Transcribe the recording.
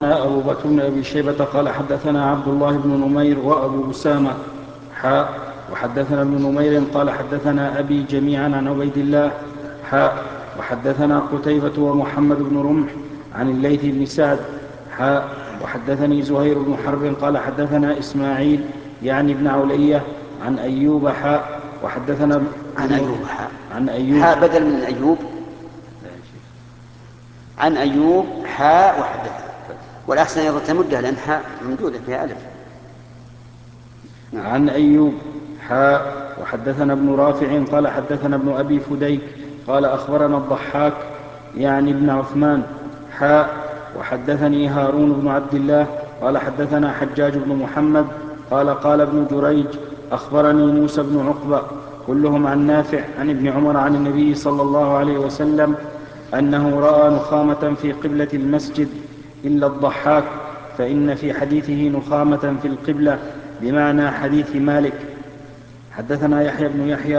أبو بكر بن أبي شيبة قال حدثنا عبد الله بن نمير وأبو أسامة وحدثنا ابن نمير قال حدثنا أبي جميعا عن عبيد الله وحدثنا قتيبة ومحمد بن رمح عن الليث بن سعد وحدثني زهير بن حرب قال حدثنا إسماعيل يعني ابن علية عن أيوب وحدثنا عن أيوب بدل من أيوب، عن أيوب وحدثنا، والأحسن أيضا تمدها لأن ممدودة فيها ألف. عن أيوب وحدثنا ابن رافع قال حدثنا ابن أبي فديك قال أخبرنا الضحاك يعني ابن عثمان وحدثني هارون بن عبد الله قال حدثنا حجاج بن محمد قال ابن جريج أخبرني موسى بن عقبة كلهم عن نافع عن ابن عمر عن النبي صلى الله عليه وسلم أنه رأى نخامة في قبلة المسجد إلا الضحاك، فإن في حديثه نخامة في القبلة بمعنى حديث مالك. حدثنا يحيى بن يحيى